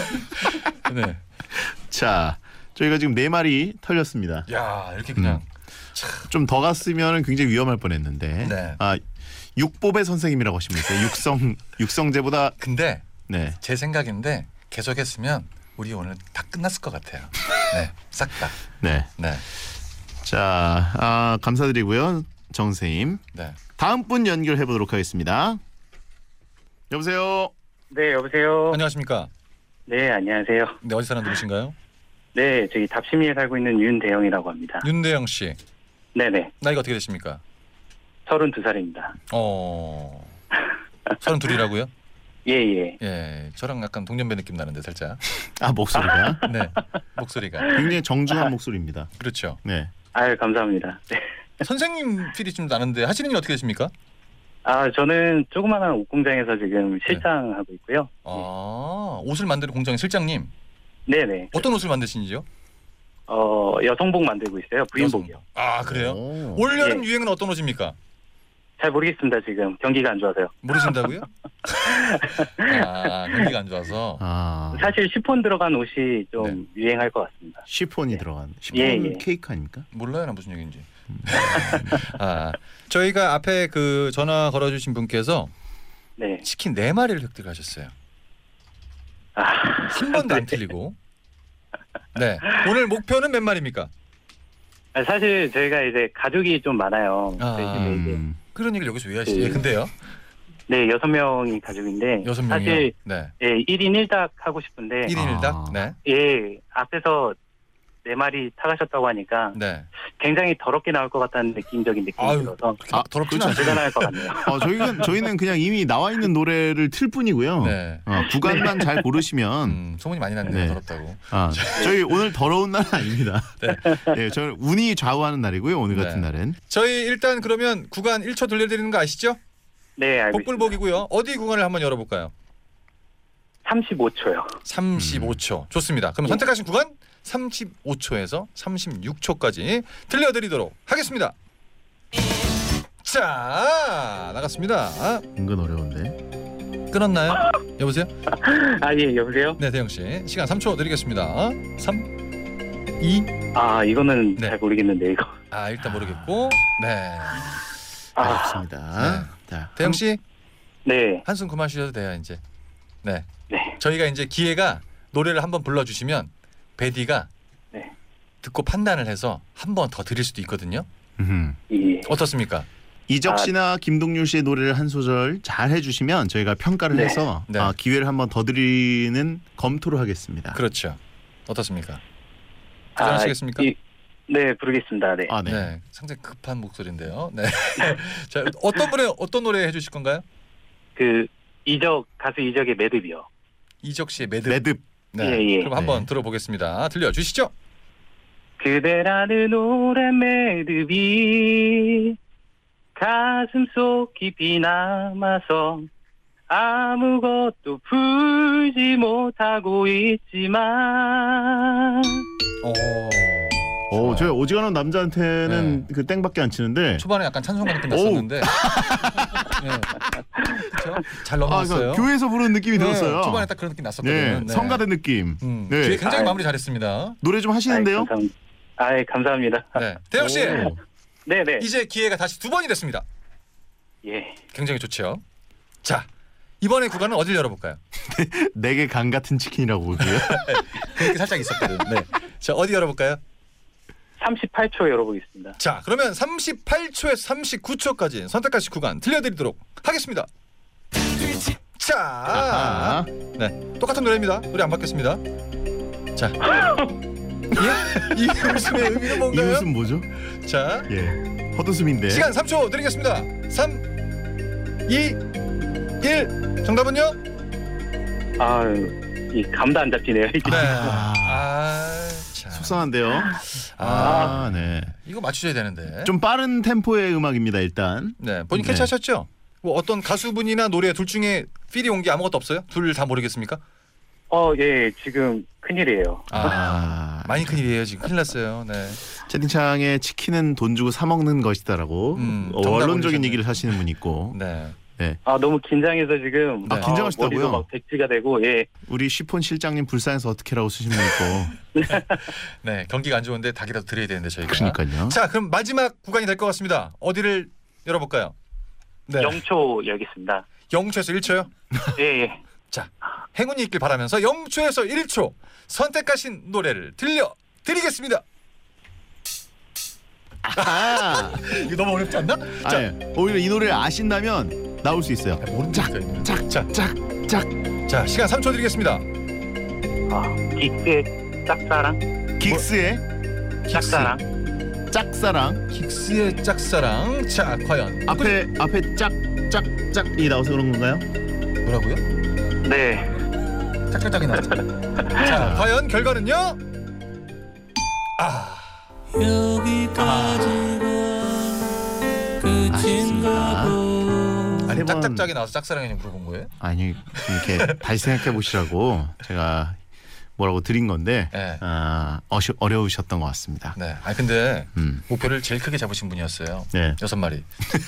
네. 자, 저희가 지금 네 마리 털렸습니다. 야 이렇게 그냥 좀 더 갔으면 굉장히 위험할 뻔했는데. 네. 아, 육보배 선생님이라고 하십니까? 육성 육성재보다 근데 네. 제 생각인데 계속했으면 우리 오늘 다 끝났을 것 같아요. 네, 싹 다. 네. 네, 자, 아, 감사드리고요, 정 선생님. 네. 다음 분 연결해 보도록 하겠습니다. 여보세요. 네, 여보세요. 안녕하십니까? 네, 안녕하세요. 네, 어디 사람 누구신가요? 네, 저기 답심리에 살고 있는 윤대영이라고 합니다. 윤대영 씨. 네네, 나이가 어떻게 되십니까? 서른두 살입니다. 어, 서른 둘이라고요? 예, 예. 예, 저랑 약간 동년배 느낌 나는데 살짝. 아, 목소리가 네, 목소리가. 굉장히 정중한 목소리입니다. 그렇죠. 네. 아유, 감사합니다. 네. 선생님 필이 좀 나는데 하시는 일 어떻게 되십니까? 아, 저는 조그마한 옷 공장에서 지금 실장하고 있고요. 아, 옷을 만드는 공장의 실장님. 네네. 어떤 옷을 만드시는지요? 어, 여성복 만들고 있어요. 부인복이요. 여성. 아, 그래요? 오. 올 여름 예. 유행은 어떤 옷입니까? 잘 모르겠습니다. 지금 경기가 안 좋아서요. 모르신다고요? 아, 경기가 안 좋아서. 아, 사실 시폰 들어간 옷이 좀 유행할 것 같습니다. 시폰이 들어간 시폰 예, 예. 케이크 아닙니까? 몰라요, 나 무슨 얘기인지. 아, 저희가 앞에 그 전화 걸어주신 분께서 네. 치킨 네 마리를 획득하셨어요. 아, 한 번도 안 틀리고. 네. 오늘 목표는 몇 마리입니까? 아, 사실 저희가 이제 가족이 좀 많아요. 아. 저희 집에 이제 음, 그런 얘기를 여기서 왜 하시지? 네. 예, 근데요. 네, 여섯 명이 가족인데 여섯 명이요. 사실 네. 예, 일 인 일 닭 하고 싶은데 일 인 일 닭. 아. 네. 예, 앞에서 네 마리 타가셨다고 하니까 네. 굉장히 더럽게 나올 것 같다는 느낌적인 느낌이 아유, 들어서 아, 더럽지는 그렇죠. 대단할 것 같네요. 어, 저희는 저희는 그냥 이미 나와 있는 노래를 틀 뿐이고요. 네. 어, 구간만 잘 고르시면 음, 소문이 많이 났네요. 네. 더럽다고. 아, 저희 오늘 더러운 날은 아닙니다. 네. 네, 저는 운이 좌우하는 날이고요. 오늘 같은 네. 날은. 저희 일단 그러면 구간 일 초 돌려드리는 거 아시죠? 네, 알고 있습니다. 복불복이고요. 어디 구간을 한번 열어볼까요? 삼십오 초요. 삼십오 초. 좋습니다. 그럼 네. 선택하신 구간 삼십오 초에서 삼십육 초까지 들려드리도록 하겠습니다. 자, 나갔습니다. 은근 어려운데. 끊었나요? 여보세요? 아, 예, 여보세요? 네, 대영 씨. 시간 삼 초 드리겠습니다. 삼, 이. 아, 이거는 네. 잘 모르겠는데 이거. 아, 일단 모르겠고. 네. 아, 좋습니다. 네. 자, 대영 씨, 네, 한숨 그만 쉬셔도 돼요, 이제. 네. 네. 저희가 이제 기회가 노래를 한번 불러주시면 베디가 네. 듣고 판단을 해서 한 번 더 드릴 수도 있거든요. 음흠. 예. 어떻습니까? 이적 아. 씨나 김동률 씨의 노래를 한 소절 잘 해주시면 저희가 평가를 네. 해서 네. 아, 기회를 한 번 더 드리는 검토를 하겠습니다. 그렇죠. 어떻습니까? 도전하시겠습니까? 아, 이, 네, 부르겠습니다. 네. 아, 네. 네. 상당히 급한 목소리인데요. 네. 자, 어떤 분의 어떤 노래 해주실 건가요? 그 이적 가수 이적의 매듭이요. 이적 씨의 매듭. 매듭. 네. 예, 예. 그럼 한번 네. 들어보겠습니다. 들려주시죠. 그대라는 오랜 매듭이 가슴 속 깊이 남아서 아무것도 풀지 못하고 있지만 오. 오, 저 어지간한 남자한테는 그 땡밖에 안 치는데. 초반에 약간 찬송가 느낌 났었는데. 네. 그렇죠? 잘 아, 넘어갔어요. 그러니까 교회에서 부르는 느낌이 네, 들었어요. 초반에 딱 그런 느낌 났었거든요. 네, 네. 성가대 느낌. 음, 네. 뒤에 굉장히 아, 마무리 잘했습니다. 노래 좀 하시는데요? 아이, 감사합니다. 아이, 감사합니다. 네, 대영 씨, 오. 네네. 이제 기회가 다시 두 번이 됐습니다. 예. 굉장히 좋죠. 자, 이번에 구간은 어딜 열어볼까요? 내게 간 같은 치킨이라고 보고요. 그렇게 살짝 있었거든. 네. 자, 어디 열어볼까요? 삼십팔 초 열어보겠습니다. 자, 그러면 삼십팔 초에서 삼십구 초까지 선택하신 구간 들려드리도록 하겠습니다. 자, 아, 네, 똑같은 노래입니다. 노래 안 바뀌었습니다. 자, 예? 이 웃음의 의미는 이 뭔가요? 웃음 뭐죠? 자, 예, 헛웃음인데. 시간 삼 초 드리겠습니다. 삼, 이, 일. 정답은요? 아, 이 감도 안 잡히네요. 이게. 네. 아, 아, 참. 속상한데요. 아, 아, 네. 이거 맞추셔야 되는데. 좀 빠른 템포의 음악입니다. 일단. 네, 본인 네. 캐치하셨죠? 뭐 어떤 가수분이나 노래 둘 중에 필이 온 게 아무것도 없어요? 둘 다 모르겠습니까? 어, 예, 지금 큰일이에요. 아, 많이 큰일이에요. 지금 큰일 났어요. 네. 채팅창에 치킨은 돈 주고 사 먹는 것이다라고 음, 어, 정답 원론적인 올리셨네. 얘기를 하시는 분 있고. 네. 아, 너무 긴장해서 지금. 아, 어, 긴장하시다고요? 머리도 막 백지가 되고, 예. 우리 시폰 실장님 불쌍해서 어떻게라고 쓰신 분 있고. 네, 경기가 안 좋은데 닭이라도 드려야 되는데 저희가. 그러니까요. 자, 그럼 마지막 구간이 될 것 같습니다. 어디를 열어볼까요? 네. 영 초 열겠습니다. 영 초에서 일 초요? 예, 예. 자, 행운이 있길 바라면서 영 초에서 일 초 선택하신 노래를 들려드리겠습니다. 아, 이거 너무 어렵지 않나? 아, 자, 예. 오히려 이 노래를 아신다면 나올 수 있어요. 모르는 짝, 있는. 짝, 자, 짝, 짝. 자, 시간 삼 초 드리겠습니다. 아, 긱스의 짝사랑? 긱스의 짝사랑? 짝사랑. 긱스의 짝사랑. 자, 과연 앞에 앞에 짝, 짝, 짝이 나와서 그런 건가요? 뭐라고요? 네. 짝짝짝이 나왔잖아요. 자, 과연 결과는요? 아, 여기까지가 아쉽습니다. 아니 세 번- 짝짝짝이 나와서 짝사랑이냐 물어본 거예요? 아니 이렇게 다시 생각해 보시라고 제가 뭐라고 드린 건데 네. 아, 어시, 어려우셨던 것 같습니다. 네. 아니 근데 음. 목표를 제일 크게 잡으신 분이었어요. 네. 여섯 마리.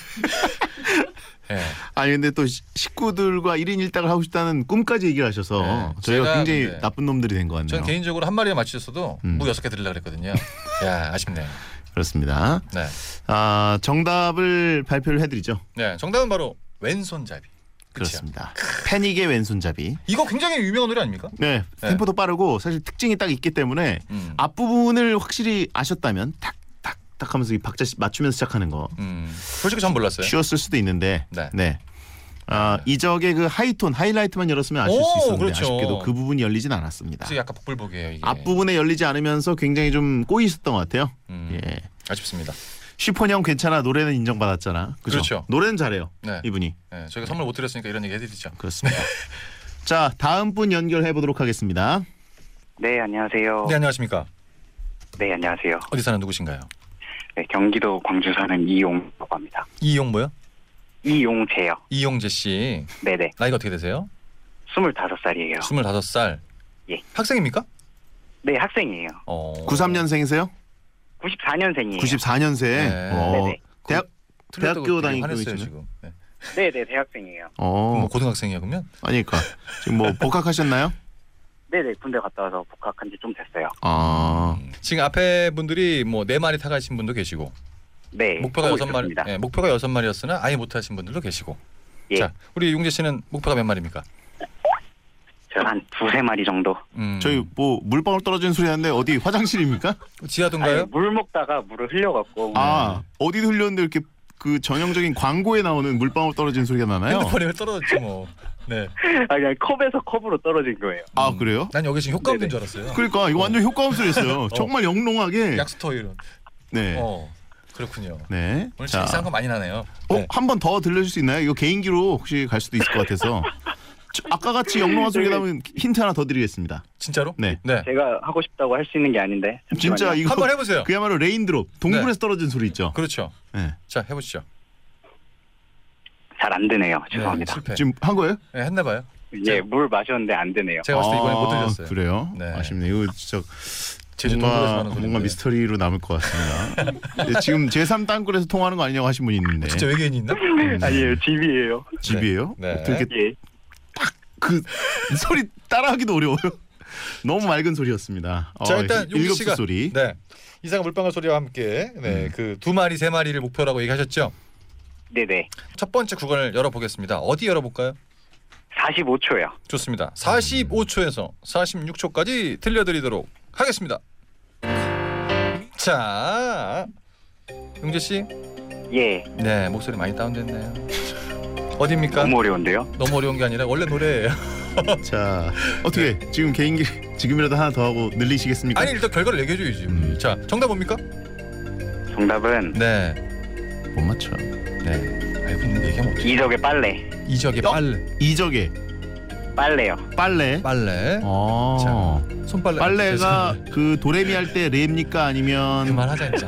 네. 아니 근데 또 시- 식구들과 일 인 일 닭을 하고 싶다는 꿈까지 얘기를 하셔서 네. 저희가 제가 굉장히 근데 나쁜 놈들이 된 것 같네요. 전 개인적으로 한 마리에 맞추셨어도 음. 무 여섯 개 드리려고 그랬거든요. 야 아쉽네요. 그렇습니다. 네. 아, 정답을 발표를 해드리죠. 네. 정답은 바로 왼손잡이. 그쵸? 그렇습니다. 패닉의 왼손잡이. 이거 굉장히 유명한 노래 아닙니까? 네, 네. 템포도 빠르고 사실 특징이 딱 있기 때문에 음. 앞부분을 확실히 아셨다면 탁탁탁 하면서 이 박자 시- 맞추면서 시작하는 거 음. 솔직히 전 몰랐어요. 쉬웠을 수도 있는데 네. 네. 아, 이적의 그 하이톤 하이라이트만 열었으면 아실 오, 수 있었는데 그렇죠. 아쉽게도 그 부분이 열리진 않았습니다. 그래서 약간 복불복이에요 이게. 앞부분에 열리지 않으면서 굉장히 좀 꼬이 있었던 것 같아요. 음. 예. 아쉽습니다. 슈퍼형 괜찮아 노래는 인정받았잖아. 그죠? 그렇죠. 노래는 잘해요. 네. 이분이. 네. 저희가 선물 못 드렸으니까 이런 얘기 해드리죠. 그렇습니다. 자, 다음 분 연결해 보도록 하겠습니다. 네, 안녕하세요. 네 안녕하십니까. 네, 안녕하세요. 어디 사는 누구신가요? 네, 경기도 광주 사는 이용이라고 합니다. 이용 뭐요? 이용재요. 이용재 씨. 네네. 나이가 어떻게 되세요? 스물다섯 살이에요. 스물다섯 살. 예. 학생입니까? 네, 학생이에요. 어. 구십삼 년생이세요? 구십사 년생이에요. 구십사 년생. 네. 어, 네네. 대학 틀렸다고 대학교 되게 다니고 화냈어요, 계시네. 지금. 네. 네네, 대학생이에요. 어. 뭐 고등학생이야 그러면? 아니까 지금 뭐 복학하셨나요? 네네, 군대 갔다 와서 복학한 지 좀 됐어요. 아. 음. 지금 앞에 분들이 뭐 네 마리 타가신 분도 계시고 네. 목표가 하고 여섯 마리, 있었습니다. 예, 목표가 여섯 마리였으나 아예 못 하신 분들도 계시고. 예. 자, 우리 용재 씨는 목표가 몇 마리입니까? 제가 한 두세 마리 정도. 음. 저희 뭐 물방울 떨어지는 소리 하는데 어디 화장실입니까? 지하도인가요? 아니, 물 먹다가 물을 흘려갖고. 아, 어디 흘렸는데 이렇게 그 전형적인 광고에 나오는 물방울 떨어지는 소리가 나나요? 핸드폰에 왜 떨어졌지 뭐. 네. 아, 그냥 컵에서 컵으로 떨어진 거예요. 아, 그래요? 난 여기 지금 효과음인 줄 알았어요. 그러니까 이거 완전 효과음 소리였어요. 정말 영롱하게. 약수터 이런. 네. 어. 그렇군요. 네. 오늘 자, 진짜 거 많이 나네요. 어, 네. 한 번 더 들려줄 수 있나요? 이거 개인기로 혹시 갈 수도 있을 것 같아서. 저, 아까 같이 영롱한 소리가 나면 힌트 하나 더 드리겠습니다. 진짜로? 네. 네. 제가 하고 싶다고 할 수 있는 게 아닌데. 잠시만요. 진짜 이거 한번 해보세요. 그야말로 레인드롭. 동굴에서 떨어진 소리 있죠. 그렇죠. 네. 자, 해보시죠. 잘 안 되네요. 네, 죄송합니다. 실패. 지금 한 거예요? 네, 했나 봐요. 예, 물 마셨는데 안 되네요. 제가 봤을 때 이번에 못 아, 들렸어요. 그래요? 네. 아쉽네요. 이거 진짜 제주 뭔가, 동굴에서 하는 소리인데. 뭔가 미스터리로 남을 것 같습니다. 네, 지금 제삼 땅굴에서 통화하는 거 아니냐고 하신 분이 있는데. 진짜 외계인이 있나? 아니에요, 집이에요. 집이에요? 네. 네. 어떻게 예. 그 소리 따라하기도 어려워요. 너무 맑은 소리였습니다. 자, 어, 일단 용기 일급수 씨가 소리. 네. 이상 물방울 소리와 함께 네, 음. 그 두 마리 세 마리를 목표라고 얘기하셨죠? 네네. 첫 번째 구간을 열어보겠습니다. 어디 열어볼까요? 사십오 초요. 좋습니다. 사십오 초에서 사십육 초까지 들려드리도록 하겠습니다. 자, 용재 씨, 예. 네 목소리 많이 다운됐네요. 어디입니까? 너무 어려운데요? 너무 어려운 게 아니라 원래 노래예요. 자, 어떻게 지금 개인기 지금이라도 하나 더 하고 늘리시겠습니까? 아니 일단 결과를 얘기해줘야지. 음. 자, 정답 뭡니까? 정답은 네, 못 맞춰. 네. 알고 있는데 얘기하면 어떡해. 이적의 빨래. 이적의 어? 빨래. 이적의 빨래요. 빨래. 빨래. 어. 자, 손빨래. 빨래가 그 도레미 할 때 레입니까 아니면 그만하자 이제.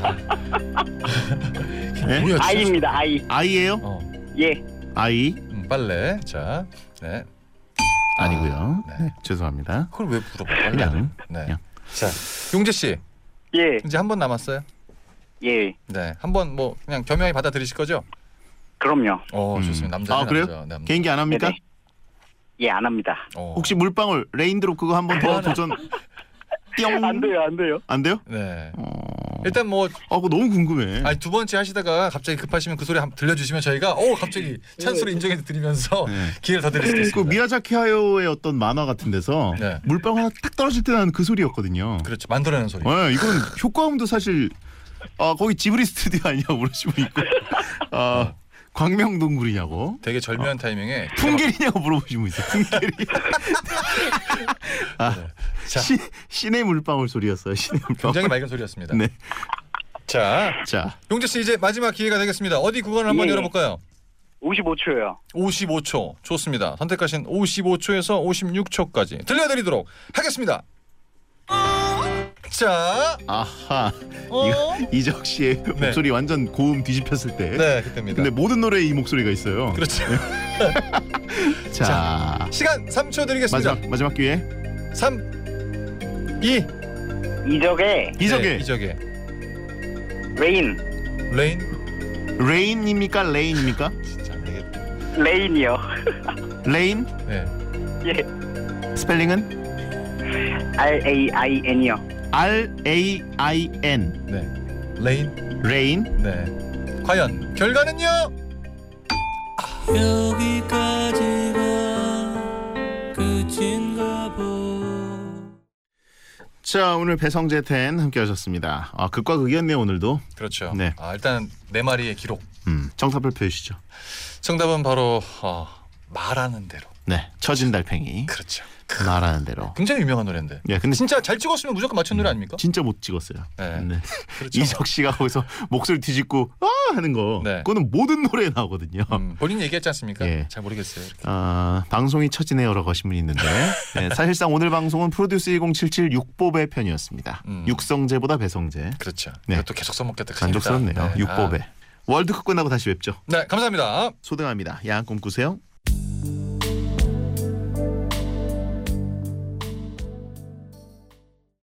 네? 뭐야, 진짜. 아이입니다, 아이. 아이예요? 어, 예. 아이 음, 빨래. 자, 네. 아니고요. 아, 네. 네. 죄송합니다. 그걸 왜 물어봐? 빨래. 그냥 네. 그냥. 자, 용재 씨 예. 이제 한 번 남았어요. 예. 네, 한번 뭐 그냥 겸허히 받아들이실 거죠? 그럼요. 어, 음. 좋습니다. 남자. 아, 그래요? 남자. 남자. 개인기 안 합니까? 네네. 예, 안 합니다. 어. 혹시 물방울 레인드롭 그거 한 번 더 도전. 띵. 안 돼요, 안 돼요. 안 돼요? 네. 어. 일단 뭐 아, 그거 너무 궁금해. 아니 두 번째 하시다가 갑자기 급하시면 그 소리 한번 들려주시면 저희가 어 갑자기 찬스로 인정해 드리면서 네. 기회를 더 드릴 수 그 있습니다. 미야자키 하야오의 어떤 만화 같은 데서 네. 물방울 하나 딱 떨어질 때 나는 그 소리였거든요. 그렇죠. 만들어내는 소리. 네, 이건 효과음도 사실 아 거기 지브리 스튜디오 아니냐고 물으시면 있고 아 광명동굴이냐고 되게 절묘한 타이밍에 풍계리냐고 물어보시면 있어요. 풍계리. 아 자, 시, 신의 물방울 소리였어요. 신의 물방울. 굉장히 맑은 소리였습니다. 네. 자, 자 용재 씨 이제 마지막 기회가 되겠습니다. 어디 구간을 한번 예. 열어볼까요? 오십오 초요. 오십오 초 좋습니다. 선택하신 오십오 초에서 오십육 초까지 들려드리도록 하겠습니다. 자, 아하. 어? 이거 이적 씨의 네. 목소리 완전 고음 뒤집혔을 때. 네, 그때입니다. 근데 모든 노래에 이 목소리가 있어요. 그렇죠. 자, 시간 삼 초 드리겠습니다. 마지막 마지막 기회. 삼, 이, 이적의 이적의 네, 이적의 레인. 레인. 레인입니까? 레인입니까? 진짜 안 되겠다. 레인이요. 레인? 네. 예. 스펠링은 R A I N이요. R A I N. 네. 레인. 레인. 네. 과연 결과는요? 여기까지가 끝인가 보. 자, 오늘 배성재 텐 함께 하셨습니다. 아, 극과 극이었네요, 오늘도. 그렇죠. 네. 아, 일단 네 마리의 기록. 음, 정답 발표해 주시죠. 정답은 바로 어, 말하는 대로. 네. 처진 달팽이. 그렇죠. 말하는 대로. 굉장히 유명한 노래인데. 예, 근데 진짜 잘 찍었으면 무조건 맞춘 노래 아닙니까? 진짜 못 찍었어요. 네. 네. 그렇죠. 이적 씨가 거기서 목소리 뒤집고 아 하는 거. 네. 그거는 모든 노래에 나오거든요. 음, 본인이 얘기했지 않습니까? 예. 잘 모르겠어요. 이렇게. 아, 방송이 처지네요라고 하신 분이 있는데 네, 사실상 오늘 방송은 프로듀스 천칠십칠 육법의 편이었습니다. 음. 육성재보다 배성재. 그렇죠. 네. 이것도 계속 써먹겠다. 만족스럽네요. 네. 육법의. 월드컵 끝나고 다시 뵙죠. 네, 감사합니다. 소등합니다. 야한 꿈 꾸세요.